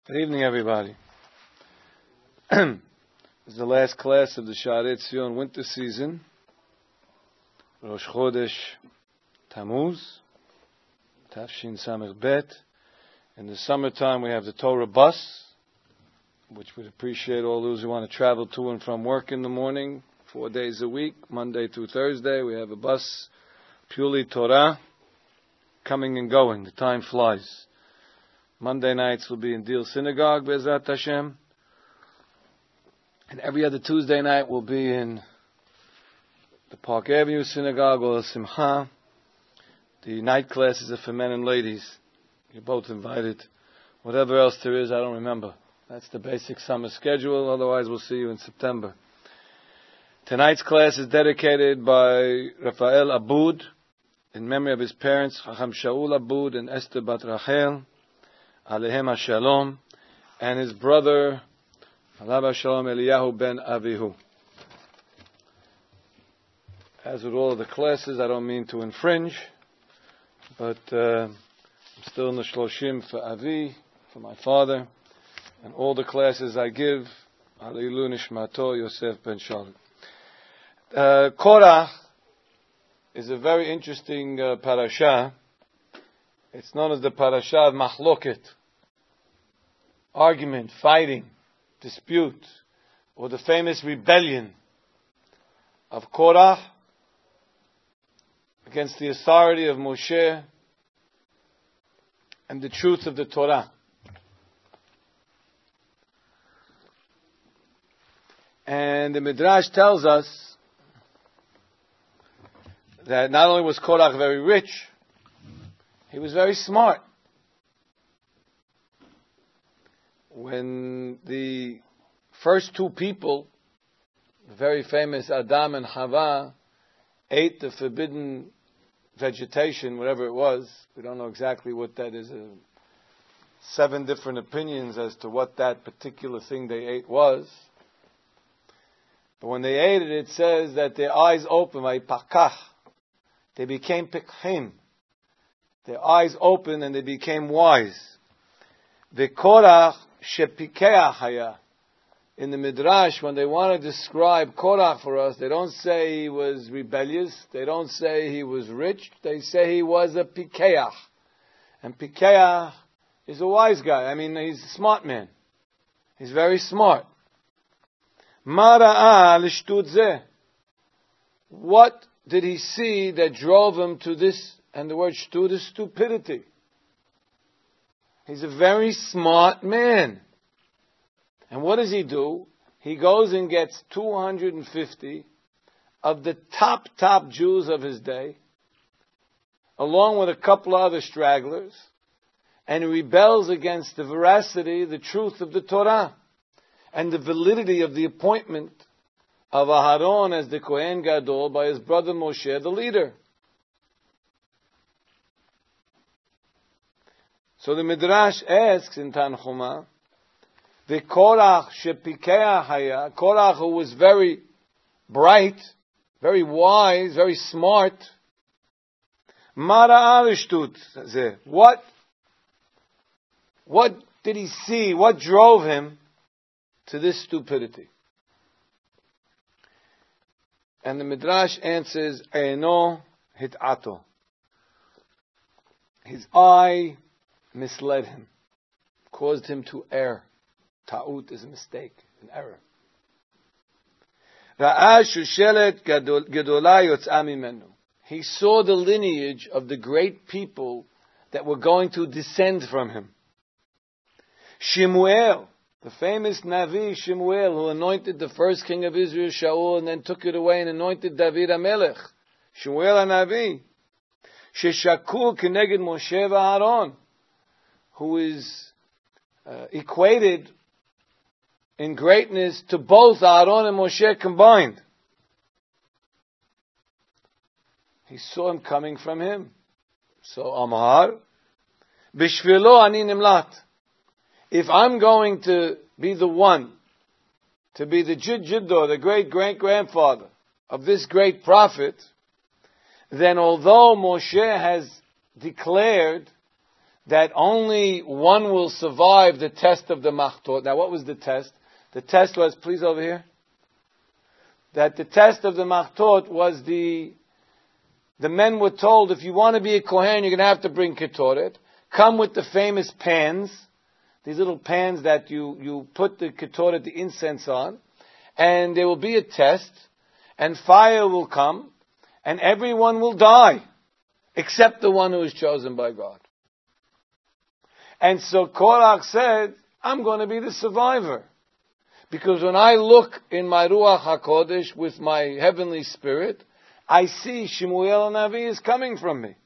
Good evening, everybody. This is the last class of the Sha'arei Tzion winter season. Rosh Chodesh Tammuz, Tafshin Samech Bet. In the summertime, we have the Torah bus, which would appreciate all those who want to travel to and from work in the morning, 4 days a week, Monday through Thursday. We have a bus, purely Torah, coming and going. The time flies. Monday nights will be in Deal Synagogue, Be'ezrat Hashem. And every other Tuesday night will be in the Park Avenue Synagogue or Simcha. The night classes are for men and ladies. You're both invited. Whatever else there is, I don't remember. That's the basic summer schedule. Otherwise, we'll see you in September. Tonight's class is dedicated by Rafael Abud in memory of his parents, Chacham Shaul Abud and Esther Bat Rachel, Alehem HaShalom, and his brother, Alav HaShalom Eliyahu Ben Avihu. As with all of the classes, I don't mean to infringe, but I'm still in the Shloshim for Avi, for my father, and all the classes I give, Alilu Nishmato Yosef Ben Shalom. Korach is a very interesting parasha. It's known as the parasha of Machloket. Argument, fighting, dispute, or the famous rebellion of Korach against the authority of Moshe and the truth of the Torah. And the Midrash tells us that not only was Korach very rich, he was very smart. When the first two people, the very famous Adam and Hava, ate the forbidden vegetation, whatever it was, we don't know exactly what that is, 7 different opinions as to what that particular thing they ate was. But when they ate it, it says that their eyes opened, they became pikhim. Their eyes opened and they became wise. The Korach shepikeach haya. In the Midrash, when they want to describe Korach for us, they don't say he was rebellious. They don't say he was rich. They say he was a pikeach. And pikeach is a wise guy. I mean, he's a smart man. He's very smart. Mara'a l'shtut zeh. What did he see that drove him to this? And the word shtut is stupidity. He's a very smart man. And what does he do? He goes and gets 250 of the top Jews of his day, along with a couple other stragglers, and he rebels against the veracity, the truth of the Torah, and the validity of the appointment of Aharon as the Kohen Gadol by his brother Moshe, the leader. So the Midrash asks in Tanchuma, the Korach shepikeach haya, Korach who was very bright, very wise, very smart, Mara'a l'shtut. What did he see? What drove him to this stupidity? And the Midrash answers, Eino hit'ato. His eye misled him, caused him to err. Ta'ut is a mistake, an error. Ra'a shushelet gedola yotz'a mimenu. He saw the lineage of the great people that were going to descend from him. Shemuel, the famous Navi Shemuel, who anointed the first king of Israel, Shaul, and then took it away and anointed David HaMelech. Shemuel HaNavi. Sheshakul keneged Moshe v'Aaron, who is equated in greatness to both Aaron and Moshe combined. He saw him coming from him. So Amar, Bishvilo ani nimlat. If I'm going to be the one, to be the Jiddo, the great-great-grandfather of this great prophet, then although Moshe has declared that only one will survive the test of the Machtot. Now what was the test? The test was, please over here, that the test of the Machtot was the men were told, if you want to be a Kohen, you're going to have to bring Ketoret. Come with the famous pans, these little pans that you put the Ketoret, the incense on, and there will be a test, and fire will come, and everyone will die, except the one who is chosen by God. And so Korach said, I'm going to be the survivor. Because when I look in my Ruach HaKodesh with my heavenly spirit, I see Shemuel Navi is coming from me.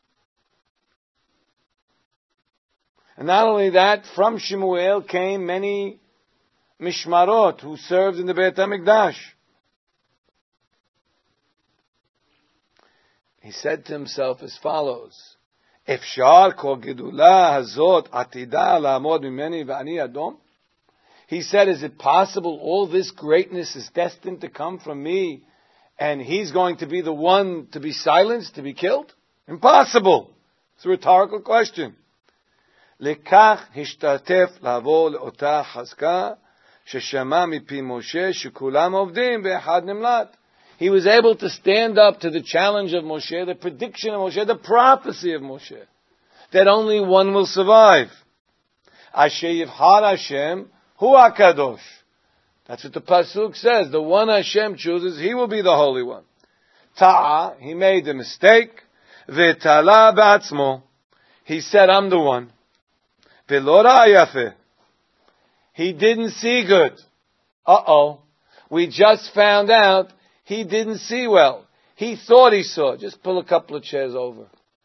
And not only that, from Shemuel came many Mishmarot who served in the Beit HaMikdash. He said to himself as follows, Efshar kol gedula hazot atida la'amod mimeni v'ani adom. He said, is it possible all this greatness is destined to come from me, and he's going to be the one to be silenced, to be killed? Impossible. It's a rhetorical question. Lekach hishtatef lavo le'ota chazka sheshama mipi Moshe shekulam ovdim ve'echad nimlat. He was able to stand up to the challenge of Moshe, the prediction of Moshe, the prophecy of Moshe, that only one will survive. Asher yivhar Hashem hu HaKadosh. That's what the Pasuk says. The one Hashem chooses, He will be the Holy One. Ta'a, he made a mistake. Ve'tala ba'atzmo. He said, I'm the one. Ve'lo ra'a yafeh. He didn't see good. We just found out he didn't see well. He thought he saw. Just pull a couple of chairs over.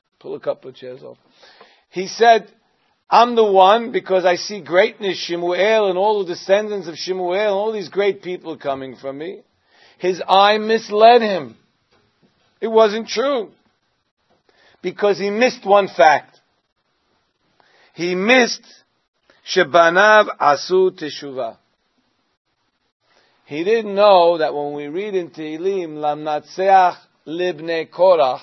He said, I'm the one because I see greatness, Shemuel and all the descendants of Shemuel and all these great people coming from me. His eye misled him. It wasn't true. Because he missed one fact. He missed Shebanav Asu Teshuvah. He didn't know that when we read in Tehillim, Lamnatseach Libnei Korach,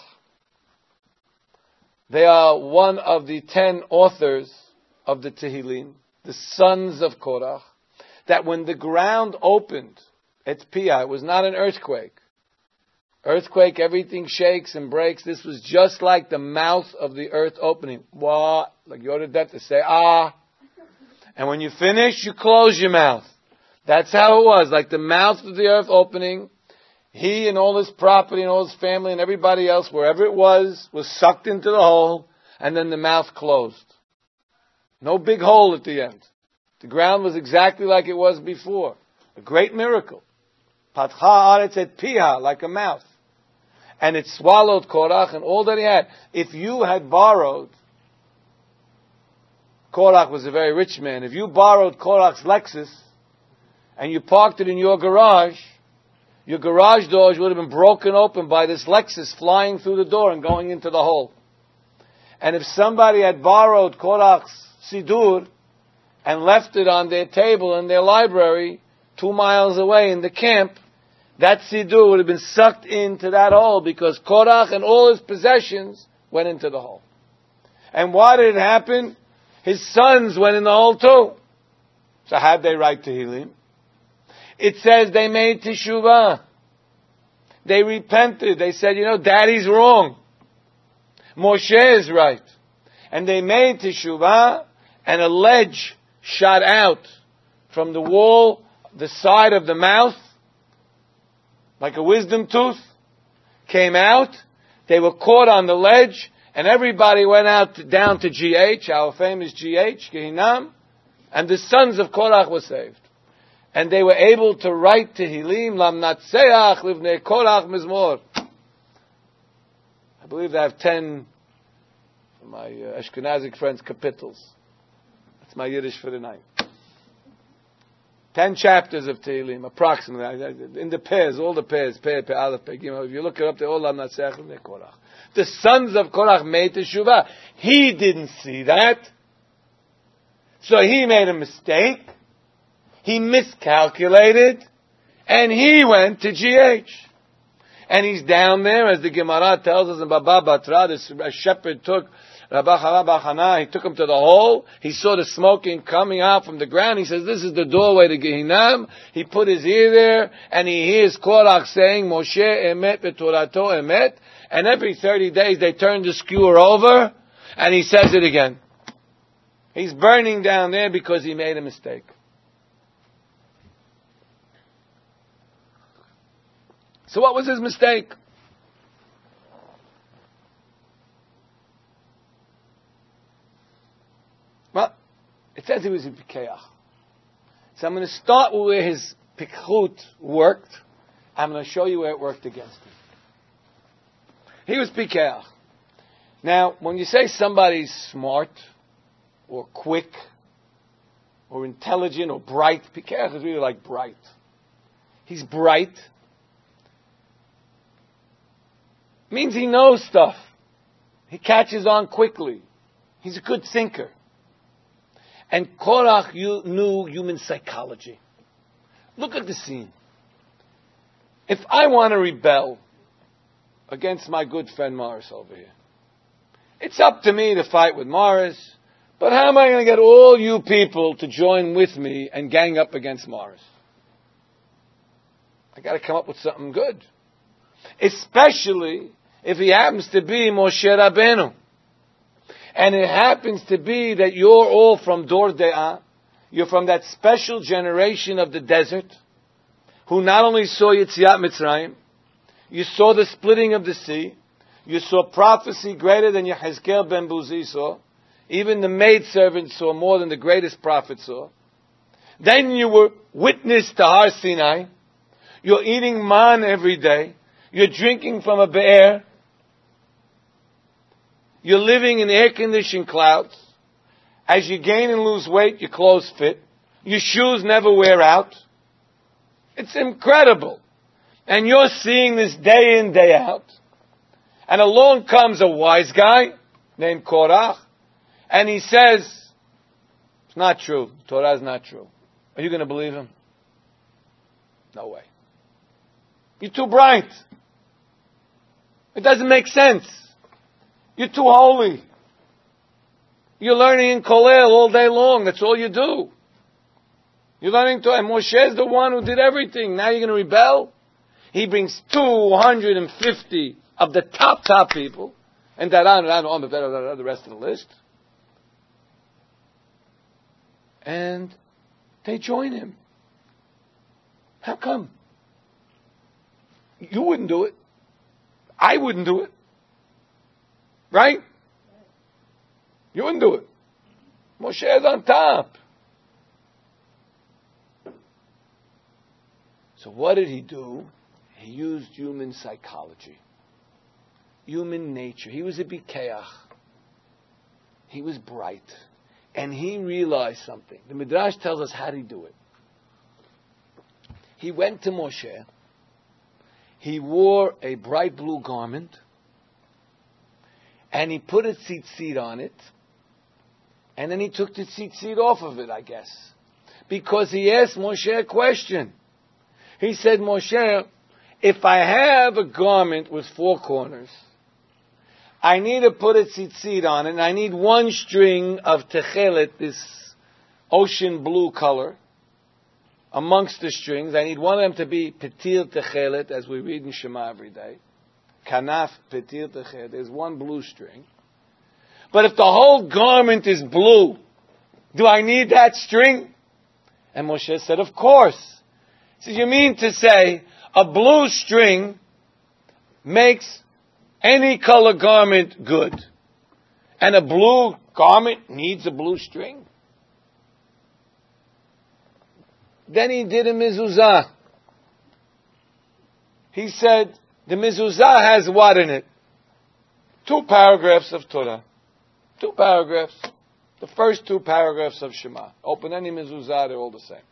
they are one of the 10 authors of the Tehillim, the sons of Korach, that when the ground opened at Piyah, it was not an earthquake. Earthquake, everything shakes and breaks. This was just like the mouth of the earth opening. What? Like Yoda to say, ah. And when you finish, you close your mouth. That's how it was, like the mouth of the earth opening. He and all his property and all his family and everybody else, wherever it was sucked into the hole, and then the mouth closed. No big hole at the end. The ground was exactly like it was before. A great miracle. Patcha haaretz et piha, like a mouth. And it swallowed Korach and all that he had. If you had borrowed, Korach was a very rich man, if you borrowed Korach's Lexus, and you parked it in your garage doors would have been broken open by this Lexus flying through the door and going into the hole. And if somebody had borrowed Korach's Sidur and left it on their table in their library 2 miles away in the camp, that Sidur would have been sucked into that hole because Korach and all his possessions went into the hole. And why did it happen? His sons went in the hole too. So how'd they write Tehillim? It says they made teshuvah. They repented. They said, Daddy's wrong. Moshe is right. And they made teshuvah, and a ledge shot out from the wall, the side of the mouth, like a wisdom tooth, came out. They were caught on the ledge, and everybody went down to GH, our famous GH, Gehinam, and the sons of Korach were saved. And they were able to write Tehillim, Lamnatseach Livnei Korach Mizmor. I believe they have 10, my Ashkenazic friends, capitals. That's my Yiddish for the night. 10 chapters of Tehillim, approximately, in the pairs, all the pairs, Peh, Aleph, Peh, Gimel. If you look it up, they're all Lamnatseach Livnei Korach. The sons of Korach made teshuvah. He didn't see that. So he made a mistake. He miscalculated, and he went to GH. And he's down there, as the Gemara tells us in Baba Batra, a shepherd took Rabbi Chana, he took him to the hole. He saw the smoking coming out from the ground. He says, this is the doorway to Gehinnom. He put his ear there, and he hears Korach saying, Moshe emet v'torato emet. And every 30 days they turn the skewer over, and he says it again. He's burning down there because he made a mistake. So what was his mistake? Well, it says he was a Pikeach. So I'm going to start with where his Pikhut worked. I'm going to show you where it worked against him. He was Pikeach. Now, when you say somebody's smart, or quick, or intelligent, or bright, Pikeach is really like bright. He's bright. Means he knows stuff. He catches on quickly. He's a good thinker. And Korach knew human psychology. Look at the scene. If I want to rebel against my good friend Morris over here, it's up to me to fight with Morris, but how am I going to get all you people to join with me and gang up against Morris? I got to come up with something good. Especially if he happens to be Moshe Rabbeinu. And it happens to be that you're all from Dor De'ah. You're from that special generation of the desert who not only saw Yetziat Mitzrayim, you saw the splitting of the sea, you saw prophecy greater than Yehezkel ben Buzi saw. Even the maidservant saw more than the greatest prophet saw. Then you were witness to Har Sinai. You're eating man every day. You're drinking from a be'er. You're living in air-conditioned clouds. As you gain and lose weight, your clothes fit. Your shoes never wear out. It's incredible. And you're seeing this day in, day out. And along comes a wise guy named Korach. And he says, it's not true. Torah is not true. Are you going to believe him? No way. You're too bright. It doesn't make sense. You're too holy. You're learning in Kollel all day long. That's all you do. You're learning to, and Moshe is the one who did everything. Now you're going to rebel? He brings 250 of the top people, and the rest of the list. And they join him. How come? You wouldn't do it. I wouldn't do it. Right? You wouldn't do it. Moshe is on top. So what did he do? He used human psychology. Human nature. He was a Bikeach. He was bright. And he realized something. The Midrash tells us how did he do it. He went to Moshe. He wore a bright blue garment. And he put a tzitzit on it. And then he took the tzitzit off of it, I guess. Because he asked Moshe a question. He said, Moshe, if I have a garment with 4 corners, I need to put a tzitzit on it, and I need 1 string of techelet, this ocean blue color, amongst the strings. I need one of them to be petir techelet, as we read in Shema every day. Kanaf petir techelet. There's 1 blue string. But if the whole garment is blue, do I need that string? And Moshe said, of course. He said, you mean to say a blue string makes any color garment good, and a blue garment needs a blue string? Then he did a mezuzah. He said, the mezuzah has what in it? 2 paragraphs of Torah. 2 paragraphs. The first 2 paragraphs of Shema. Open any mezuzah, they're all the same.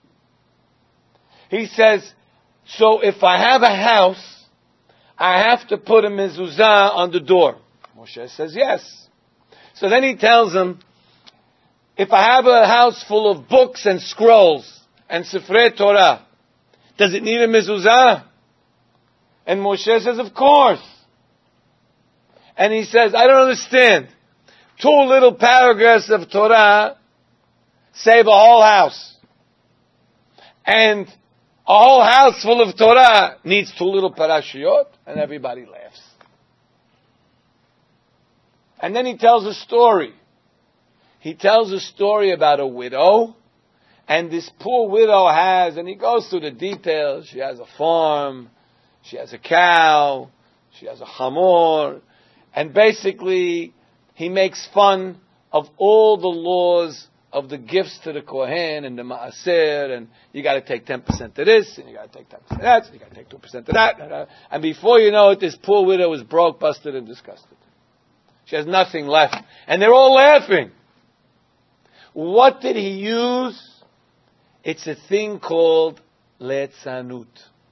He says, so if I have a house, I have to put a mezuzah on the door. Moshe says yes. So then he tells him, if I have a house full of books and scrolls and Sifrei Torah, does it need a mezuzah? And Moshe says, of course. And he says, I don't understand. 2 little paragraphs of Torah save a whole house. And a whole house full of Torah needs 2 little parashiyot, and everybody laughs. And then he tells a story. He tells a story about a widow, and this poor widow has, and he goes through the details, she has a farm, she has a cow, she has a hamor, and basically he makes fun of all the laws of the gifts to the Kohen and the Maaser, and you got to take 10% of this, and you got to take 10% of that, and you got to take 2% of that, and before you know it, this poor widow is broke, busted, and disgusted. She has nothing left, and they're all laughing. What did he use? It's a thing called letzanut.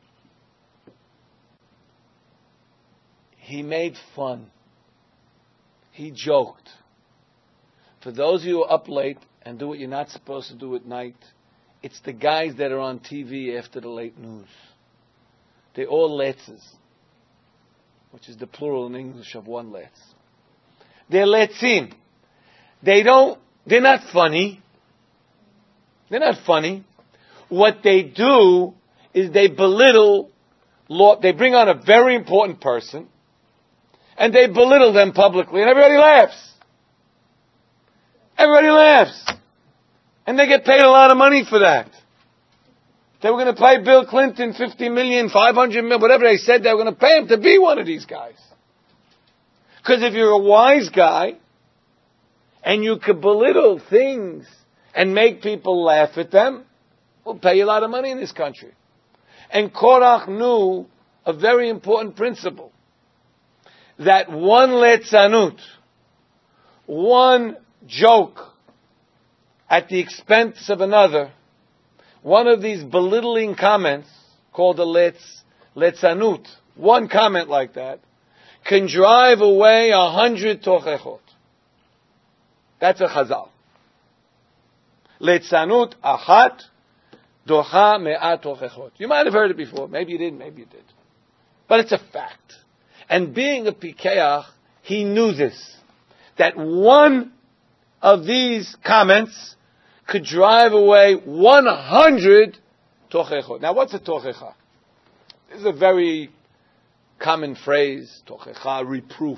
He made fun. He joked. For those of you who are up late and do what you're not supposed to do at night, it's the guys that are on TV after the late news. They're all letzes, which is the plural in English of one letz. They're letzim. They're not funny. They're not funny. What they do is they belittle law. They bring on a very important person, and they belittle them publicly, and everybody laughs. Everybody laughs. And they get paid a lot of money for that. They were going to pay Bill Clinton $50 million, $500 million, whatever they said they were going to pay him to be one of these guys. Because if you're a wise guy, and you could belittle things and make people laugh at them, we'll pay you a lot of money in this country. And Korach knew a very important principle. That one letzanut, one joke at the expense of another, one of these belittling comments called a letzanut, one comment like that, can drive away 100 tochechot. That's a chazal. Letzanut achat docha me'at tochechot. You might have heard it before. Maybe you didn't, maybe you did. But it's a fact. And being a pikeach, he knew this. That one of these comments could drive away 100 tochechot. Now what's a tochecha? This is a very common phrase, tochecha, reproof.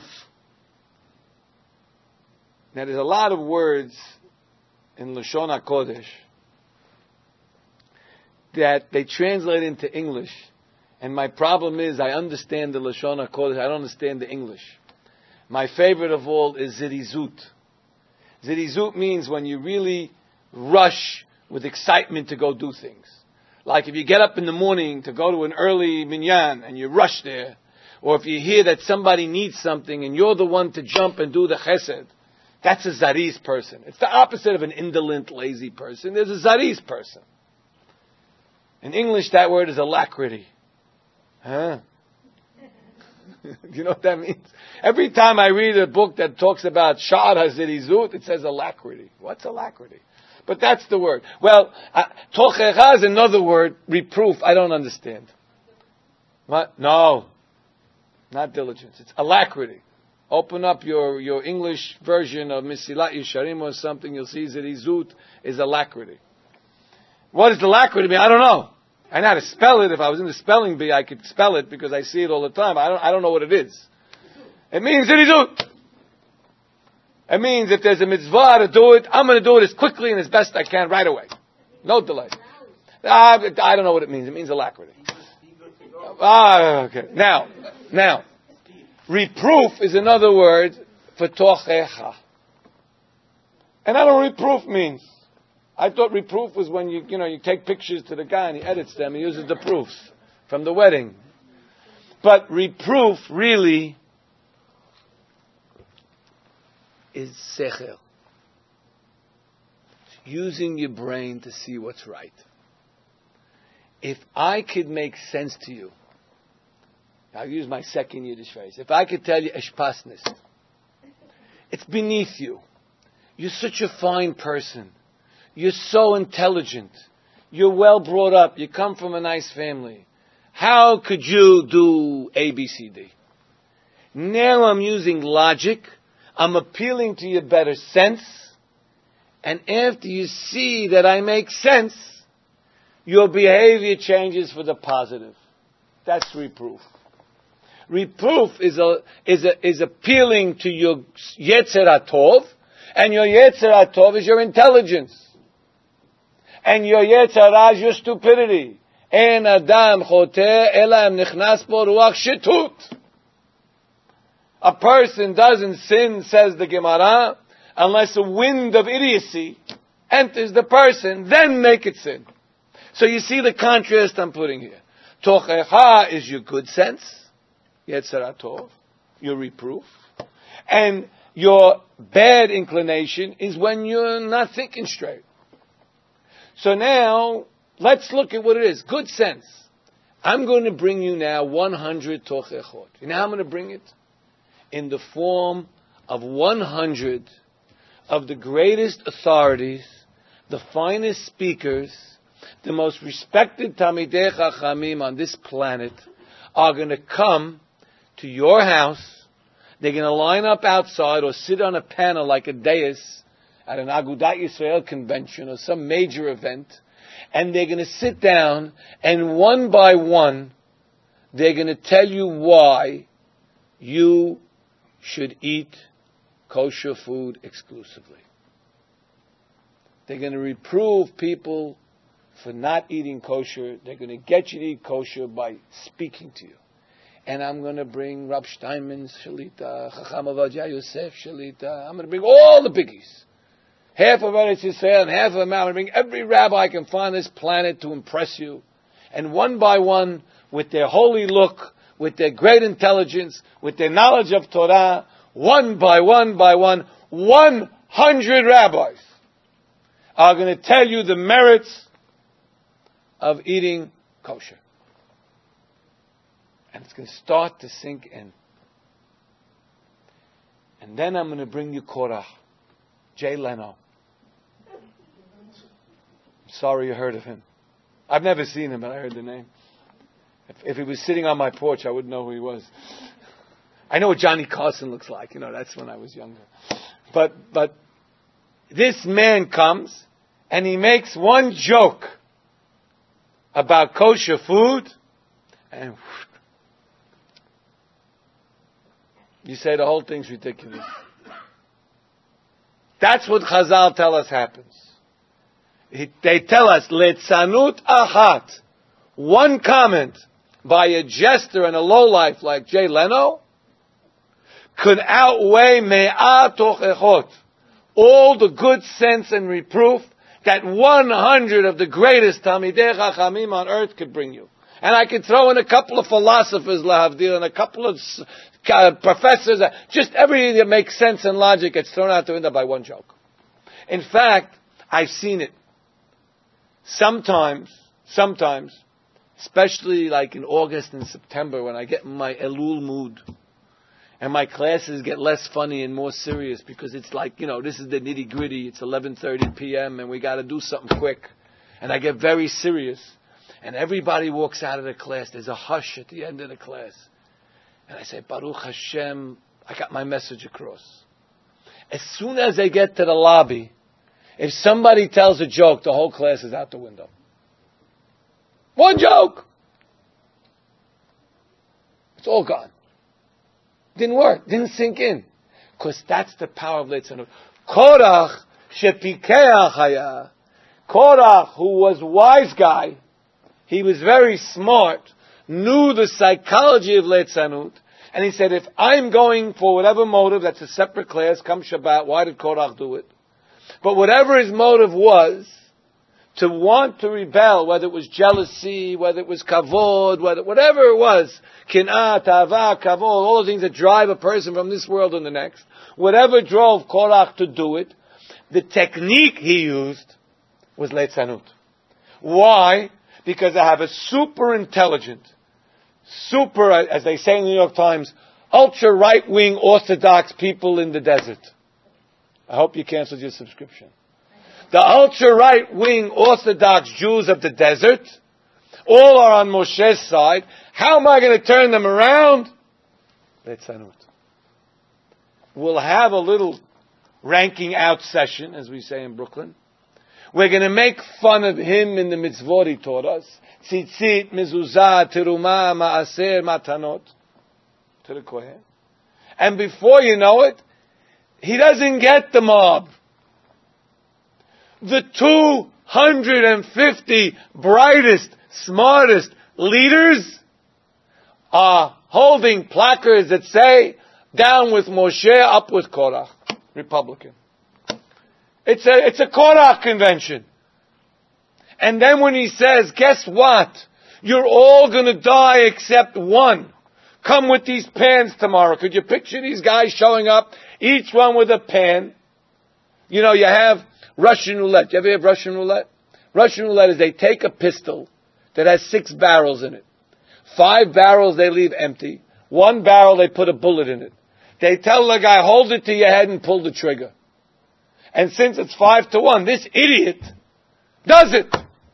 Now there's a lot of words in Lashon HaKodesh that they translate into English, and my problem is I understand the Lashon HaKodesh, I don't understand the English. My favorite of all is zirizut. Zirizut means when you really rush with excitement to go do things. Like if you get up in the morning to go to an early minyan and you rush there, or if you hear that somebody needs something and you're the one to jump and do the chesed, that's a zariz person. It's the opposite of an indolent, lazy person. There's a zariz person. In English, that word is alacrity. Huh? You know what that means? Every time I read a book that talks about sha'ar hazirizut, it says alacrity. What's alacrity? But that's the word. Well, tochecha is another word, reproof. I don't understand. What? No. Not diligence. It's alacrity. Open up your English version of Mesilat Yesharim or something, you'll see zirizut is alacrity. What does alacrity mean? I don't know. I know how to spell it. If I was in the spelling bee, I could spell it because I see it all the time. I don't know what it is. It means zirizut. It means if there's a mitzvah to do it, I'm going to do it as quickly and as best I can right away. No delay. I don't know what it means. It means alacrity. Okay. Now, reproof is another word for tochecha. And I don't know what reproof means. I thought reproof was when you take pictures to the guy and he edits them. He uses the proofs from the wedding. But reproof really is sechel. Using your brain to see what's right. If I could make sense to you, I'll use my second Yiddish phrase. If I could tell you eshpasnis, it's beneath you. You're such a fine person. You're so intelligent. You're well brought up. You come from a nice family. How could you do A, B, C, D? Now I'm using logic. I'm appealing to your better sense. And after you see that I make sense, your behavior changes for the positive. That's reproof. Reproof is appealing to your Yetzer HaTov, and your Yetzer HaTov is your intelligence. And your Yetzer Hara is your stupidity. En adam choteh ela em nichnas bo ruach shitut. A person doesn't sin, says the Gemara, unless a wind of idiocy enters the person, then make it sin. So you see the contrast I'm putting here. Tochecha is your good sense, Yetzer HaTov, your reproof. And your bad inclination is when you're not thinking straight. So now, let's look at what it is. Good sense. I'm going to bring you now 100 tochechot. You know how I'm going to bring it? In the form of 100 of the greatest authorities, the finest speakers, the most respected Talmidei Chachamim on this planet are going to come to your house. They're going to line up outside or sit on a panel like a dais at an Agudat Yisrael convention or some major event, and they're going to sit down, and one by one, they're going to tell you why you should eat kosher food exclusively. They're going to reprove people for not eating kosher. They're going to get you to eat kosher by speaking to you. And I'm going to bring Rab Steinman's Shalita, Chacham Ovadia Yosef Shalita. I'm going to bring all the biggies. Half of Eretz Yisrael and half of them. I'm going to bring every rabbi I can find on this planet to impress you. And one by one, with their holy look, with their great intelligence, with their knowledge of Torah, one by one, 100 rabbis are going to tell you the merits of eating kosher. And it's going to start to sink in. And then I'm going to bring you Korach, Jay Leno. I'm sorry you heard of him. I've never seen him, but I heard the name. If he was sitting on my porch, I wouldn't know who he was. I know what Johnny Carson looks like. You know, that's when I was younger. But this man comes, and he makes one joke about kosher food, and you say the whole thing's ridiculous. That's what Chazal tell us happens. They tell us, Letzanut achat, one comment by a jester and a lowlife like Jay Leno could outweigh me'ah tochechot, all the good sense and reproof that 100 of the greatest Talmidei Chachamim on earth could bring you. And I could throw in a couple of philosophers, lahavdil, and a couple of professors. Just everything that makes sense and logic gets thrown out the window by one joke. In fact, I've seen it. Sometimes, especially like in August and September when I get in my Elul mood, and my classes get less funny and more serious because it's like, this is the nitty gritty. It's 11:30 p.m. and we got to do something quick. And I get very serious. And everybody walks out of the class. There's a hush at the end of the class. And I say, Baruch Hashem, I got my message across. As soon as they get to the lobby, if somebody tells a joke, the whole class is out the window. One joke! It's all gone. Didn't work. Didn't sink in. Because that's the power of Leitzanut. Korach shepikeach haya. Korach, who was a wise guy, he was very smart, knew the psychology of Leitzanut, and he said, if I'm going for whatever motive, that's a separate class, come Shabbat, why did Korach do it? But whatever his motive was, to want to rebel, whether it was jealousy, whether it was kavod, whatever it was, kin'ah, ta'ava, kavod, all the things that drive a person from this world and the next, whatever drove Korach to do it, the technique he used was Leitzanut. Why? Because I have a super intelligent, as they say in the New York Times, ultra right-wing Orthodox people in the desert. I hope you canceled your subscription. The ultra right-wing Orthodox Jews of the desert, all are on Moshe's side. How am I going to turn them around? Leitzanut. we'll have a little ranking out session, as we say in Brooklyn. We're going to make fun of him in the mitzvot he taught us. Tzitzit, mezuzah, terumah, ma'aser, matanot. To the Kohen. And before you know it, he doesn't get the mob. The 250 brightest, smartest leaders are holding placards that say, down with Moshe, up with Korach. Republican. It's a Korach convention. And then when he says, guess what? You're all going to die except one. Come with these pans tomorrow. Could you picture these guys showing up, each one with a pan? You know, you have Russian roulette. You ever have Russian roulette? Russian roulette is they take a pistol that has 6 barrels in it. 5 barrels they leave empty. 1 barrel they put a bullet in it. They tell the guy, hold it to your head and pull the trigger. And since it's 5-1, this idiot does it.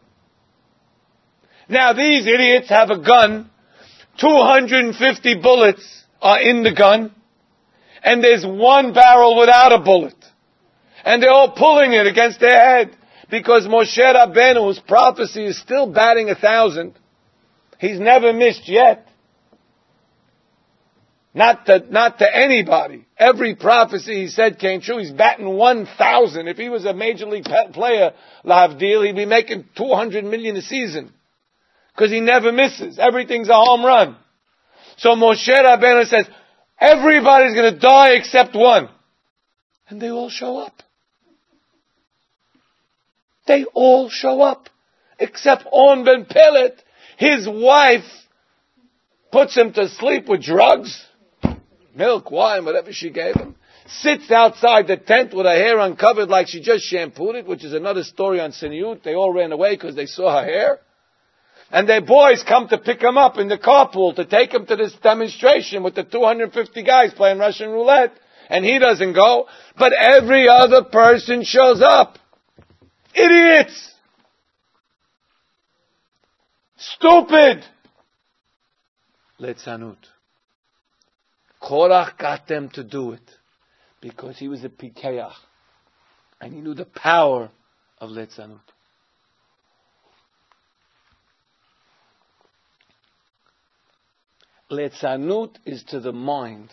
Now these idiots have a gun, 250 bullets are in the gun, and there's 1 barrel without a bullet. And they're all pulling it against their head, because Moshe Rabbeinu's prophecy is still batting 1,000. He's never missed yet. Not to anybody. Every prophecy he said came true. He's batting 1,000. If he was a major league player, Lavdil, he'd be making $200 million a season. Because he never misses. Everything's a home run. So Moshe Rabbeinu says, everybody's going to die except one. And they all show up. They all show up. Except On Ben Pelet. His wife puts him to sleep with drugs. Milk, wine, whatever she gave him. Sits outside the tent with her hair uncovered like she just shampooed it, which is another story on Siniut. They all ran away because they saw her hair. And their boys come to pick him up in the carpool to take him to this demonstration with the 250 guys playing Russian roulette. And he doesn't go. But every other person shows up. Idiots! Stupid! Letzanut. Korach got them to do it because he was a pikeach and he knew the power of Letzanut. Letzanut is to the mind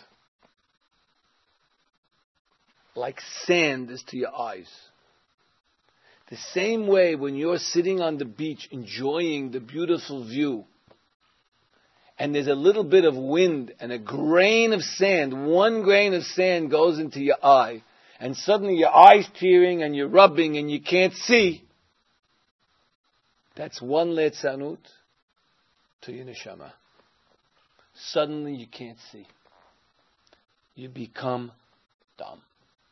like sand is to your eyes. The same way when you're sitting on the beach enjoying the beautiful view, and there's a little bit of wind and a grain of sand, 1 grain of sand goes into your eye, and suddenly your eye's tearing and you're rubbing and you can't see. That's 1 letzanut to your neshama. Suddenly you can't see. You become dumb.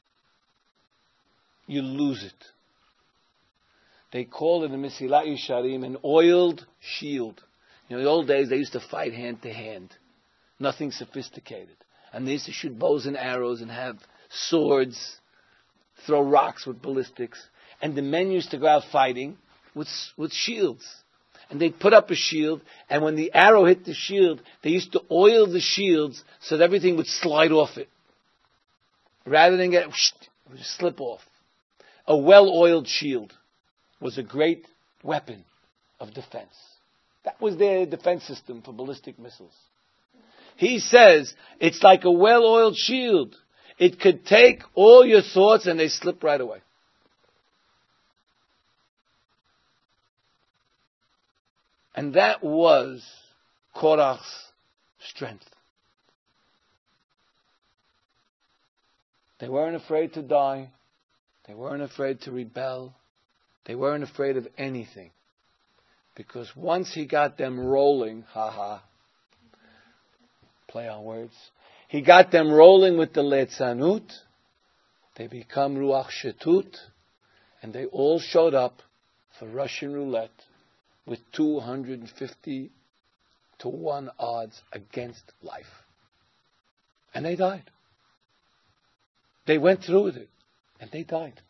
You lose it. They call it in Mesilat Yesharim an oiled shield. You know, in the old days, they used to fight hand to hand. Nothing sophisticated. And they used to shoot bows and arrows and have swords, throw rocks with ballistics. And the men used to go out fighting with shields. And they'd put up a shield, and when the arrow hit the shield, they used to oil the shields so that everything would slide off it. Rather than it would slip off. A well-oiled shield was a great weapon of defense. That was their defense system for ballistic missiles. He says it's like a well-oiled shield. It could take all your thoughts and they slip right away. And that was Korach's strength. They weren't afraid to die. They weren't afraid to rebel. They weren't afraid of anything. Because once he got them rolling, play on words, he got them rolling with the letzanut, they become ruach shetut, and they all showed up for Russian roulette with 250 to 1 odds against life. And they died. They went through with it, and they died.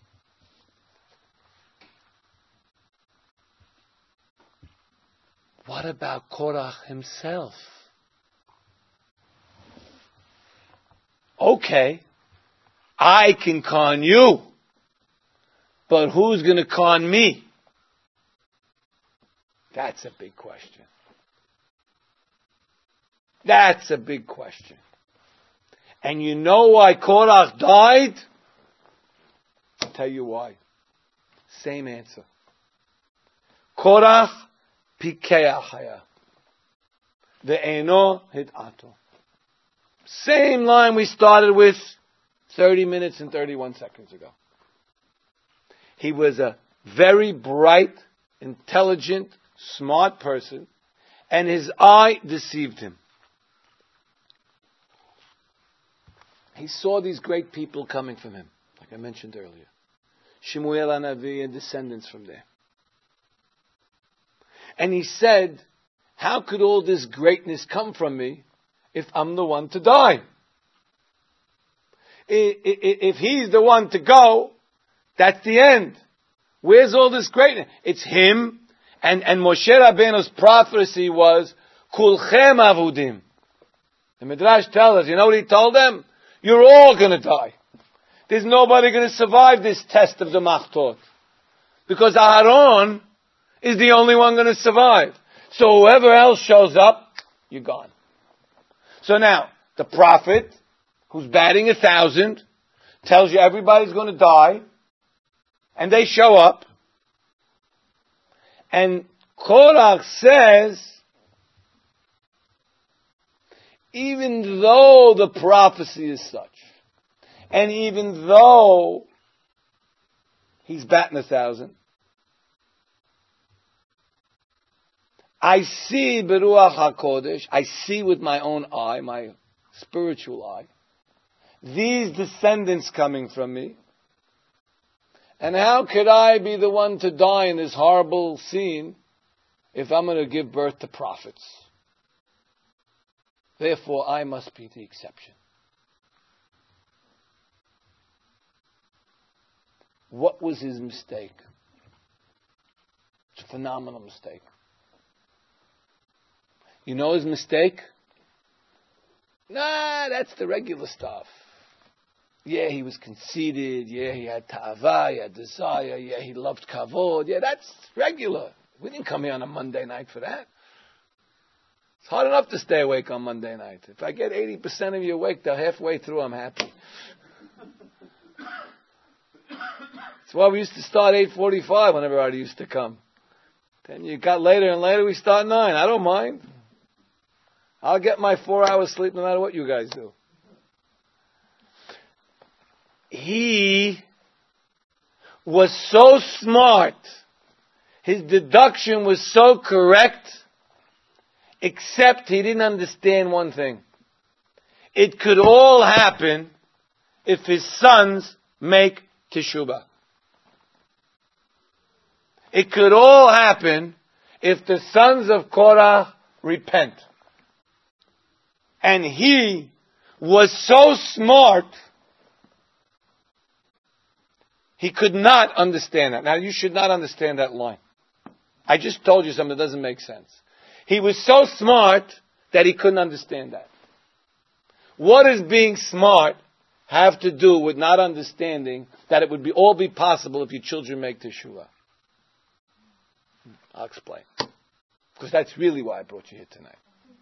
Why what about Korach himself? Okay, I can con you, but who's going to con me? That's a big question. That's a big question. And you know why Korach died? I'll tell you why. Same answer. Korach pikeach haya. Ve'eno hit'ato. Same line we started with 30 minutes and 31 seconds ago. He was a very bright, intelligent, smart person, and his eye deceived him. He saw these great people coming from him, like I mentioned earlier. Shemuel HaNavi and descendants from there. And he said, how could all this greatness come from me if I'm the one to die? If he's the one to go, that's the end. Where's all this greatness? It's him, and Moshe Rabbeinu's prophecy was, Kulchem avudim. The Midrash tells us, you know what he told them? You're all going to die. There's nobody going to survive this test of the Machtot. Because Aaron is the only one going to survive. So whoever else shows up, you're gone. So now, the prophet, who's batting 1,000, tells you everybody's going to die, and they show up, and Korach says, even though the prophecy is such, and even though he's batting 1,000, I see Beruach HaKodesh, I see with my own eye, my spiritual eye, these descendants coming from me. And how could I be the one to die in this horrible scene if I'm going to give birth to prophets? Therefore, I must be the exception. What was his mistake? It's a phenomenal mistake. You know his mistake? Nah, that's the regular stuff. Yeah, he was conceited. Yeah, he had ta'ava, he had desire. Yeah, he loved kavod. Yeah, that's regular. We didn't come here on a Monday night for that. It's hard enough to stay awake on Monday night. If I get 80% of you awake, they're halfway through, I'm happy. That's why we used to start 8:45 when everybody used to come. Then you got later and later, we start 9. I don't mind. I'll get my 4 hours sleep no matter what you guys do. He was so smart. His deduction was so correct, except he didn't understand one thing. It could all happen if his sons make teshuvah. It could all happen if the sons of Korah repent. And he was so smart, he could not understand that. Now, you should not understand that line. I just told you something that doesn't make sense. He was so smart that he couldn't understand that. What does being smart have to do with not understanding that it would all be possible if your children make teshuvah? I'll explain. Because that's really why I brought you here tonight.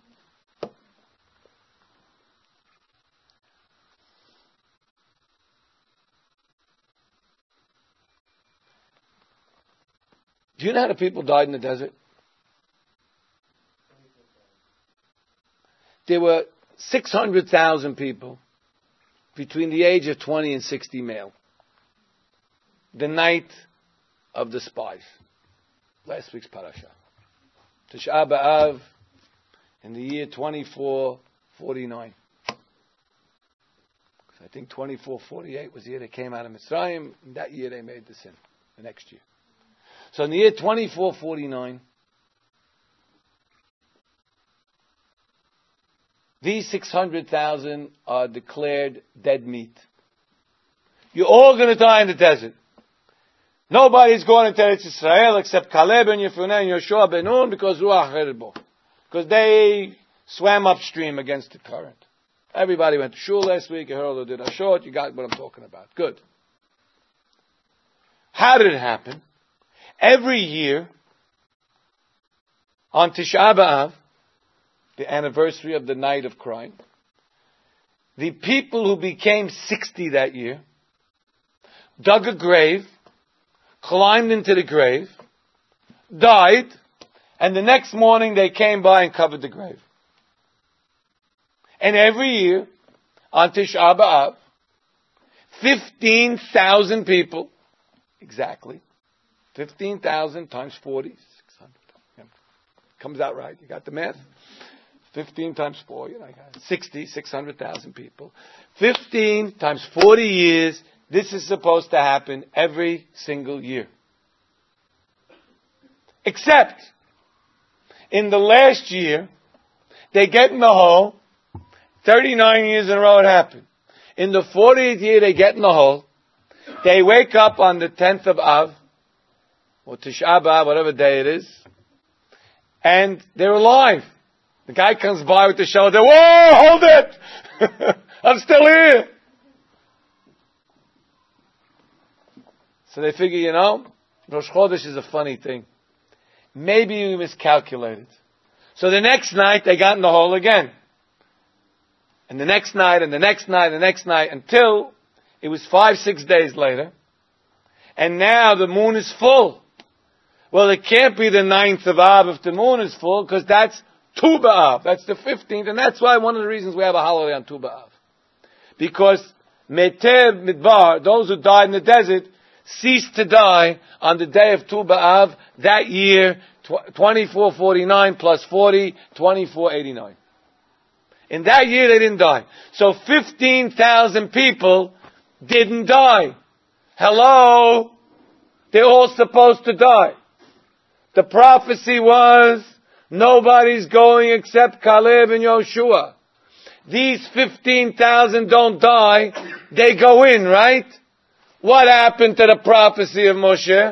Do you know how the people died in the desert? There were 600,000 people between the age of 20 and 60 male. The night of the spies. Last week's parasha. Tisha B'Av in the year 2449. I think 2448 was the year they came out of Mitzrayim. And that year they made the sin. The next year. So in the year 2449, these 600,000 are declared dead meat. You're all going to die in the desert. Nobody's going into Eretz Israel except Caleb and Yefuneh and Yoshua ben Nun because Ruach Cherbo. Because they swam upstream against the current. Everybody went to shul last week. You heard all did a short. You got what I'm talking about. Good. How did it happen? Every year, on Tisha B'Av, the anniversary of the night of crying, the people who became 60 that year dug a grave, climbed into the grave, died, and the next morning they came by and covered the grave. And every year, on Tisha B'Av, 15,000 people, exactly, 15,000 times 40, 600, comes out right, you got the math? 15 times 4, 600,000 people. 15 times 40 years, this is supposed to happen every single year. Except, in the last year, they get in the hole, 39 years in a row it happened. In the 40th year they get in the hole, they wake up on the 10th of Av, or Tisha B'Av, whatever day it is, and they're alive. The guy comes by with the shoulder, whoa, hold it! I'm still here! So they figure, Rosh Chodesh is a funny thing. Maybe we miscalculated. So the next night they got in the hole again. And the next night, and the next night, and the next night, until it was 5-6 days later. And now the moon is full. Well, it can't be the 9th of Av if the moon is full, because that's Tu B'Av. That's the 15th, and that's why one of the reasons we have a holiday on Tu B'Av. Because Meter Midbar, those who died in the desert, ceased to die on the day of Tu B'Av that year, 2449 plus 40, 2489. In that year they didn't die. So 15,000 people didn't die. Hello? They're all supposed to die. The prophecy was, nobody's going except Caleb and Yoshua. These 15,000 don't die, they go in, right? What happened to the prophecy of Moshe?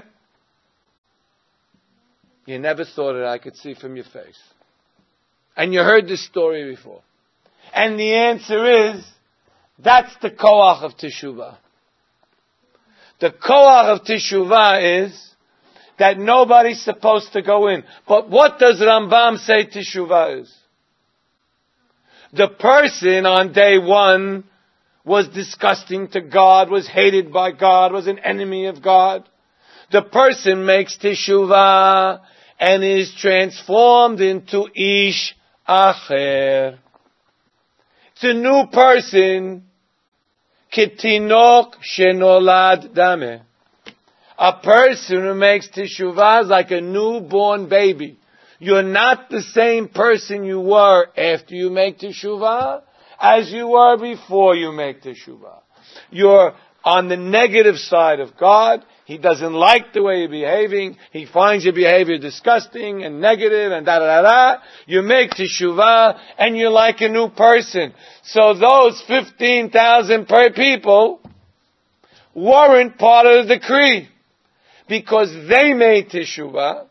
You never thought it, I could see from your face. And you heard this story before. And the answer is, that's the koach of Teshuvah. The koach of Teshuvah is that nobody's supposed to go in. But what does Rambam say Teshuvah is? The person on day one was disgusting to God, was hated by God, was an enemy of God. The person makes Teshuvah and is transformed into Ish Acher. It's a new person. Ketinok shenolad dameh. A person who makes teshuvah is like a newborn baby. You're not the same person you were after you make teshuvah as you were before you make teshuvah. You're on the negative side of God. He doesn't like the way you're behaving. He finds your behavior disgusting and negative and da-da-da-da. You make teshuvah and you're like a new person. So those 15,000 people weren't part of the decree. Because they made teshuvah.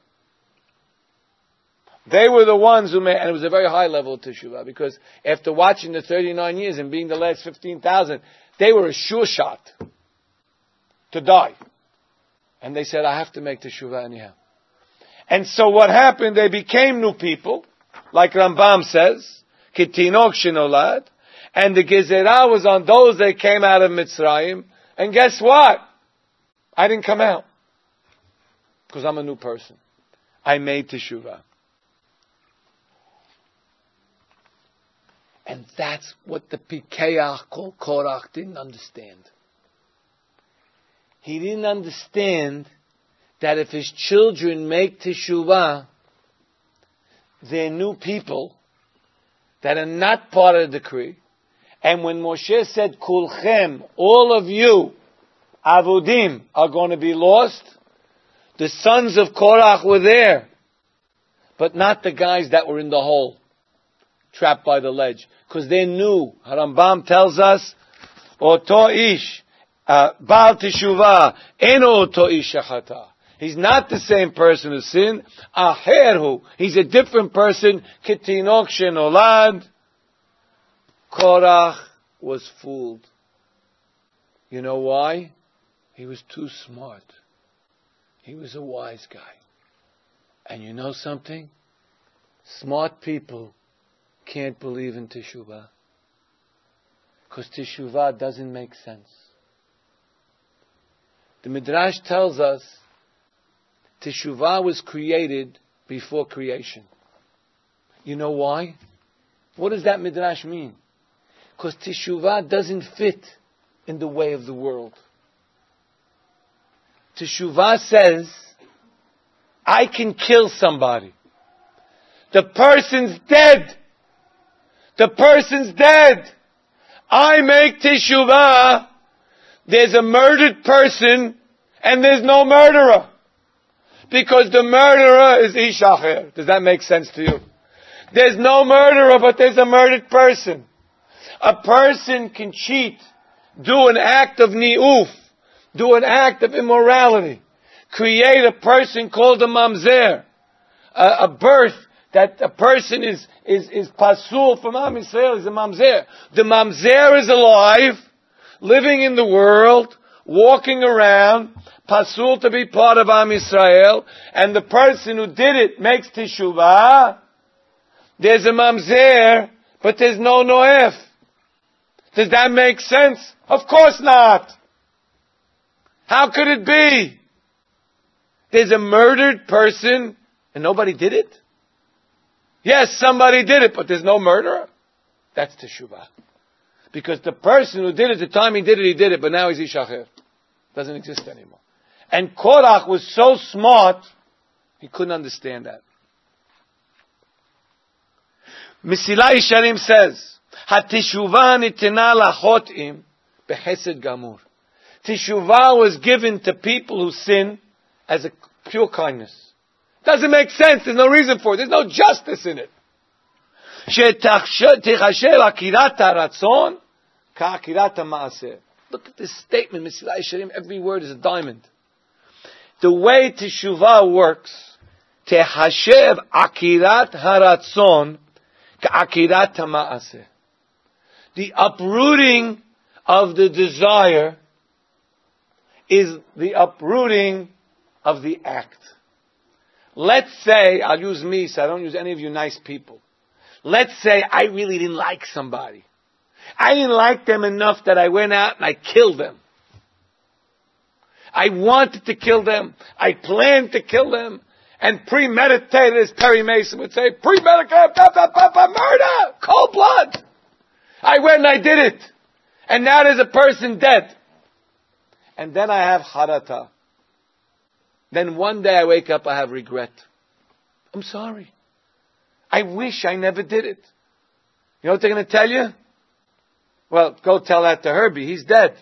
They were the ones who made, and it was a very high level of teshuvah. Because after watching the 39 years and being the last 15,000, they were a sure shot to die. And they said, I have to make teshuvah anyhow. And so what happened, they became new people, like Rambam says, Ketinok shenolad, and the gezerah was on those that came out of Mitzrayim. And guess what? I didn't come out. Because I'm a new person. I made teshuvah. And that's what the Pikeach called Korach didn't understand. He didn't understand that if his children make teshuvah, they're new people that are not part of the decree. And when Moshe said, Kulchem, all of you, Avodim, are going to be lost, the sons of Korach were there, but not the guys that were in the hole, trapped by the ledge. Because they knew, Harambam tells us, Oto Ish, Baal Teshuvah, eno to ish shachata. He's not the same person who sinned. Aherhu, he's a different person. Ketinok shenolad. Korach was fooled. You know why? He was too smart. He was a wise guy. And you know something? Smart people can't believe in Teshuvah. Because Teshuvah doesn't make sense. The Midrash tells us Teshuvah was created before creation. You know why? What does that Midrash mean? Because Teshuvah doesn't fit in the way of the world. Teshuvah says, I can kill somebody. The person's dead. The person's dead. I make Teshuvah. There's a murdered person and there's no murderer. Because the murderer is Ish Acher. Does that make sense to you? There's no murderer, but there's a murdered person. A person can cheat, do an act of ni'uf, do an act of immorality, create a person called a mamzer, a birth that a person is pasul from Am Yisrael, is a mamzer. The mamzer is alive, living in the world, walking around, pasul to be part of Am Yisrael, and the person who did it makes teshuvah. There's a mamzer, but there's no noef. Does that make sense? Of course not. How could it be? There's a murdered person and nobody did it? Yes, somebody did it, but there's no murderer. That's teshuvah. Because the person who did it, the time he did it, but now he's Ish Acher. Doesn't exist anymore. And Korach was so smart, he couldn't understand that. Mesilai Yesharim says, HaTeshuvah nitena lachotim behesed gamur. Teshuvah was given to people who sin as a pure kindness. Doesn't make sense. There's no reason for it. There's no justice in it. Look at this statement, Mesilai Yesharim. Every word is a diamond. The way Teshuvah works, tehashev akirat haratzon ka'akirat ha'ma'aseh. The uprooting of the desire is the uprooting of the act. Let's say, I'll use me, so I don't use any of you nice people. Let's say I really didn't like somebody. I didn't like them enough that I went out and I killed them. I wanted to kill them. I planned to kill them. And premeditated, as Perry Mason would say, premeditated, murder, cold blood. I went and I did it. And now there's a person dead. And then I have harata. Then one day I wake up, I have regret. I'm sorry. I wish I never did it. You know what they're going to tell you? Well, go tell that to Herbie. He's dead.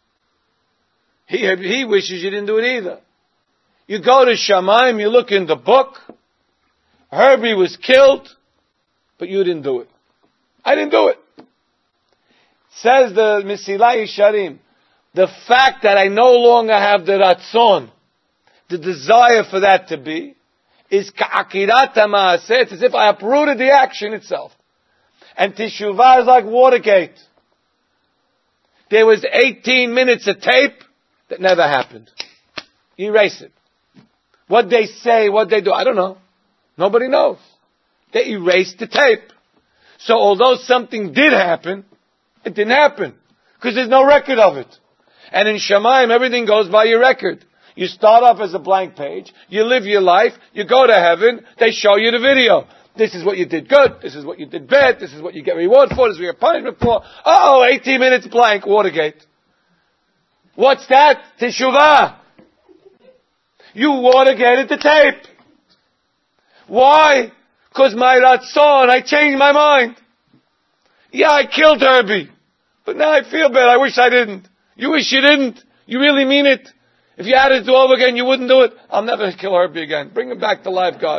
He wishes you didn't do it either. You go to Shamayim, you look in the book. Herbie was killed, but you didn't do it. I didn't do it. Says the Mesilai Yesharim, the fact that I no longer have the ratzon, the desire for that to be, is ka'akirat ha'ma'aseh. It's as if I uprooted the action itself. And teshuvah is like Watergate. There was 18 minutes of tape that never happened. You erase it. What they say, what they do, I don't know. Nobody knows. They erased the tape. So although something did happen, it didn't happen. Because there's no record of it. And in Shamayim, everything goes by your record. You start off as a blank page. You live your life. You go to heaven. They show you the video. This is what you did good. This is what you did bad. This is what you get reward for. This is what your punishment for. 18 minutes blank. Watergate. What's that? Teshuvah. You Watergated the tape. Why? Because my ratzon, I changed my mind. Yeah, I killed Herbie. But now I feel bad. I wish I didn't. You wish you didn't? You really mean it? If you had it to do over again, you wouldn't do it? I'll never kill Herbie again. Bring him back to life, God.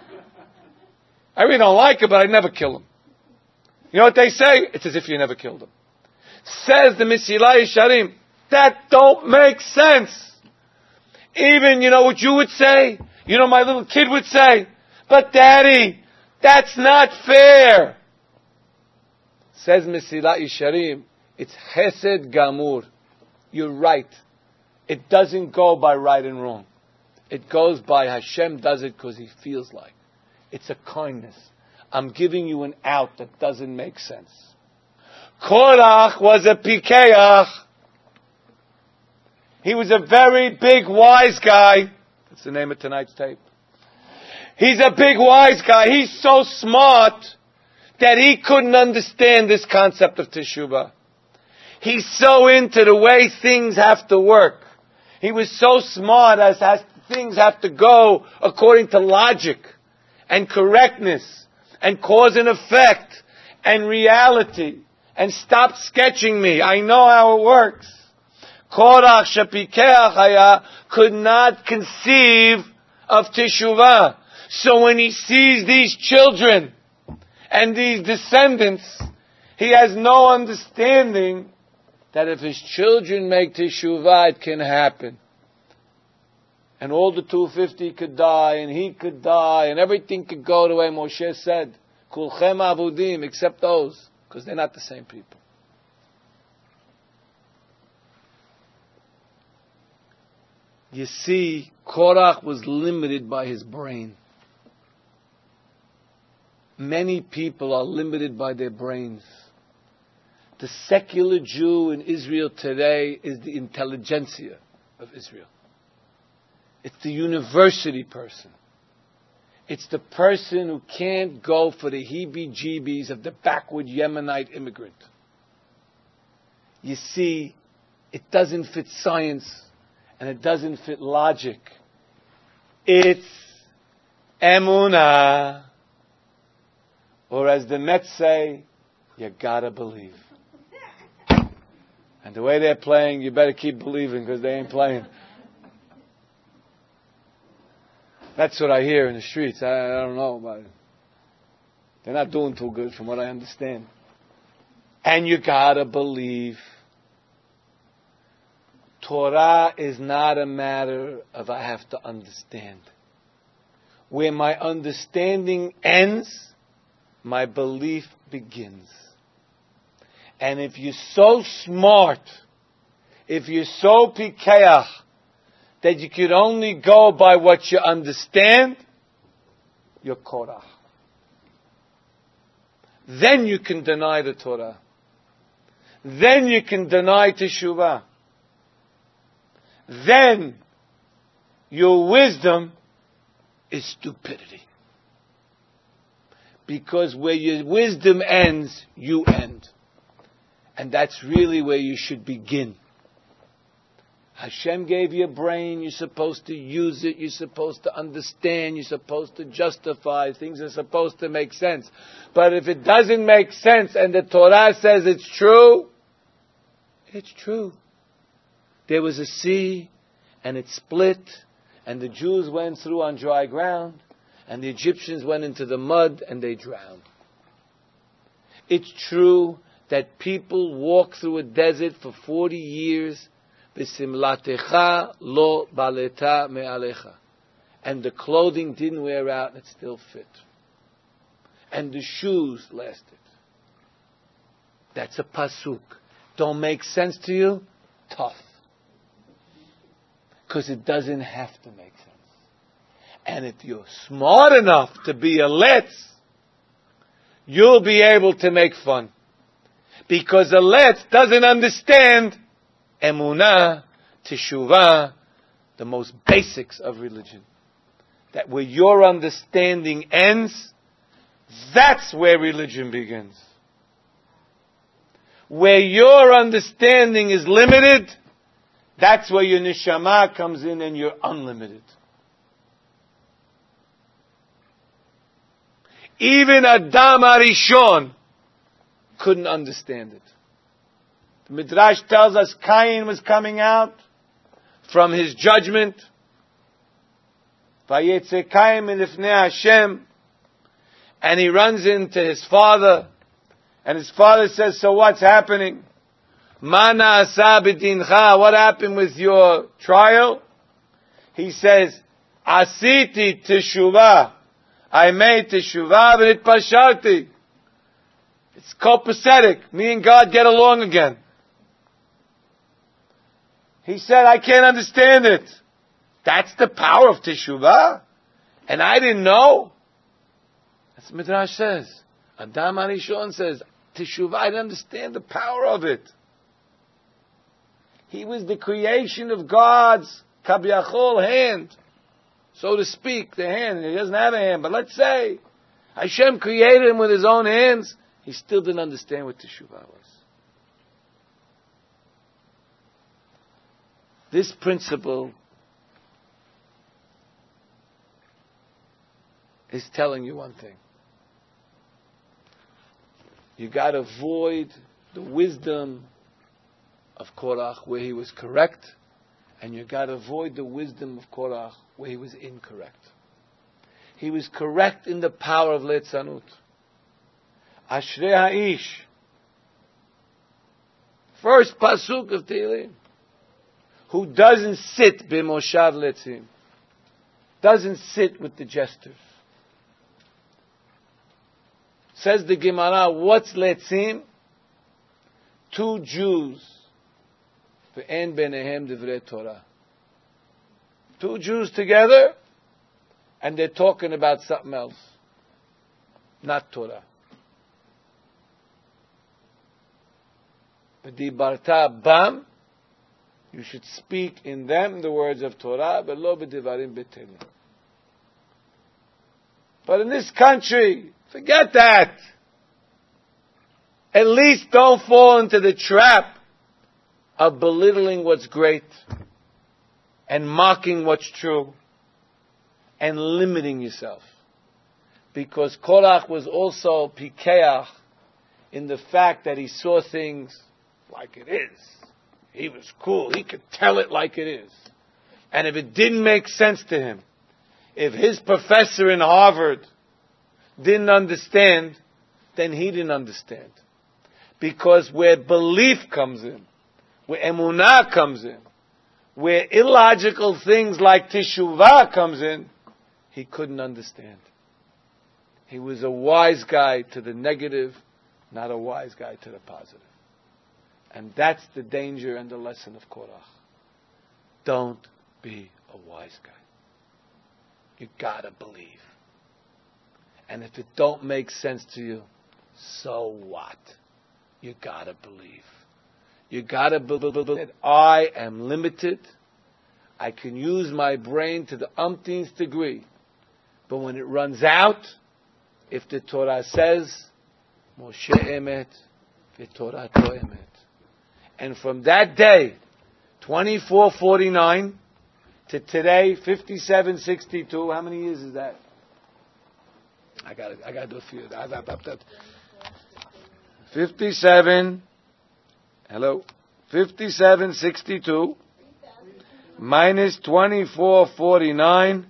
I really don't like him, but I'd never kill him. You know what they say? It's as if you never killed him. Says the Mesilai Yesharim, that don't make sense. Even, you know what you would say? You know my little kid would say, but Daddy, that's not fair. Says Mesilat Yesharim, it's Chesed Gamur. You're right. It doesn't go by right and wrong. It goes by Hashem does it because He feels like. It's a kindness. I'm giving you an out that doesn't make sense. Korach was a pikeach. He was a very big wise guy. That's the name of tonight's tape. He's a big wise guy. He's so smart that he couldn't understand this concept of teshuvah. He's so into the way things have to work. He was so smart as things have to go according to logic and correctness and cause and effect and reality. And stop sketching me. I know how it works. Korach shepikeach haya could not conceive of teshuvah. So when he sees these children and these descendants, he has no understanding that if his children make teshuvah, it can happen. And all the 250 could die, and he could die, and everything could go the way Moshe said. Kulchem avudim, except those, because they're not the same people. You see, Korach was limited by his brain. Many people are limited by their brains. The secular Jew in Israel today is the intelligentsia of Israel. It's the university person. It's the person who can't go for the heebie-jeebies of the backward Yemenite immigrant. You see, it doesn't fit science and it doesn't fit logic. It's emunah. Or as the Mets say, you gotta believe. And the way they're playing, you better keep believing because they ain't playing. That's what I hear in the streets. I don't know about it. They're not doing too good from what I understand. And you gotta believe. Torah is not a matter of I have to understand. Where my understanding ends, my belief begins. And if you're so smart, if you're so pikeach, that you could only go by what you understand, you're Korach. Then you can deny the Torah. Then you can deny Teshuvah. Then your wisdom is stupidity. Because where your wisdom ends, you end. And that's really where you should begin. Hashem gave you a brain, you're supposed to use it, you're supposed to understand, you're supposed to justify, things are supposed to make sense. But if it doesn't make sense and the Torah says it's true, it's true. There was a sea and it split and the Jews went through on dry ground and the Egyptians went into the mud and they drowned. It's true that people walk through a desert for 40 years. B'simlatecha lo baleta me'alecha. And the clothing didn't wear out and it still fit. And the shoes lasted. That's a pasuk. Don't make sense to you? Tough. Because it doesn't have to make sense. And if you're smart enough to be a letz, you'll be able to make fun. Because a letz doesn't understand emunah, teshuvah, the most basics of religion. That where your understanding ends, that's where religion begins. Where your understanding is limited, that's where your neshama comes in and you're unlimited. Even Adam Arishon couldn't understand it. The Midrash tells us Cain was coming out from his judgment. Vayetze Cain milifnei Hashem. And he runs into his father. And his father says, so what's happening? Ma na'asa b'dincha? What happened with your trial? He says, Asiti teshuvah. I made teshuvah, but it pasharti. It's copacetic. Me and God get along again. He said, I can't understand it. That's the power of teshuvah. And I didn't know. That's what Midrash says. Adam HaRishon says, teshuvah, I didn't understand the power of it. He was the creation of God's Kabiyachol hand, so to speak, the hand. He doesn't have a hand, but let's say Hashem created him with his own hands. He still didn't understand what teshuvah was. This principle is telling you one thing. You got to avoid the wisdom of Korach where he was correct, and you got to avoid the wisdom of Korach where he was incorrect. He was correct in the power of Leitzanut. Ashrei Ha'ish. First pasuk of Tehillim. Who doesn't sit b'moshav letzim. Doesn't sit with the jesters. Says the Gemara, what's letzim? Two Jews. Ve'en benehem divrei Torah. Two Jews together, and they're talking about something else. Not Torah. V'dibarta bam. You should speak in them the words of Torah, but lo b'divarim b'telim. But in this country, forget that. At least don't fall into the trap of belittling what's great and mocking what's true and limiting yourself. Because Korach was also pikeach in the fact that he saw things like it is. He was cool. He could tell it like it is. And if it didn't make sense to him, if his professor in Harvard didn't understand, then he didn't understand. Because where belief comes in, where emunah comes in, where illogical things like teshuvah comes in, he couldn't understand. He was a wise guy to the negative, not a wise guy to the positive. And that's the danger and the lesson of Korach. Don't be a wise guy. You gotta believe. And if it don't make sense to you, so what? You gotta believe. You gotta believe that I am limited. I can use my brain to the umpteenth degree. But when it runs out, if the Torah says, Moshe emet, v'Torah to emet. And from that day, 2449, to today, 5762, how many years is that? I got to do a few. 5762 minus 2449,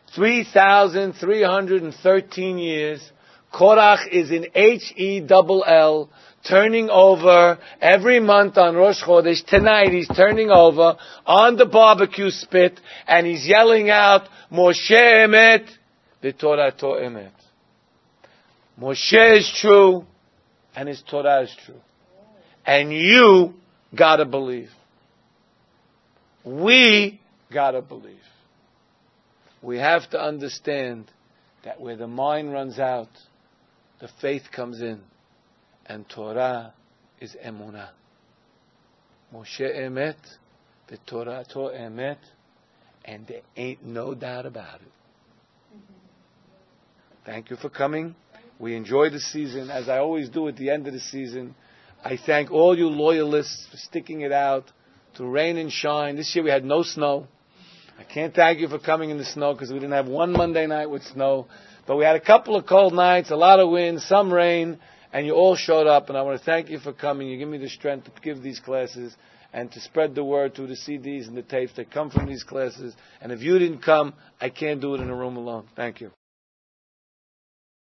3,313 years. Korach is in Hell, turning over every month on Rosh Chodesh. Tonight he's turning over on the barbecue spit and he's yelling out, Moshe emet, v'Torah to emet. Moshe is true and his Torah is true. And you gotta believe. We gotta believe. We have to understand that where the mind runs out, the faith comes in. And Torah is emunah. Moshe emet, the Torah to emet, and there ain't no doubt about it. Thank you for coming. We enjoy the season, as I always do at the end of the season. I thank all you loyalists for sticking it out through rain and shine. This year we had no snow. I can't thank you for coming in the snow because we didn't have one Monday night with snow. But we had a couple of cold nights, a lot of wind, some rain. And you all showed up, and I want to thank you for coming. You give me the strength to give these classes and to spread the word through the CDs and the tapes that come from these classes. And if you didn't come, I can't do it in a room alone. Thank you.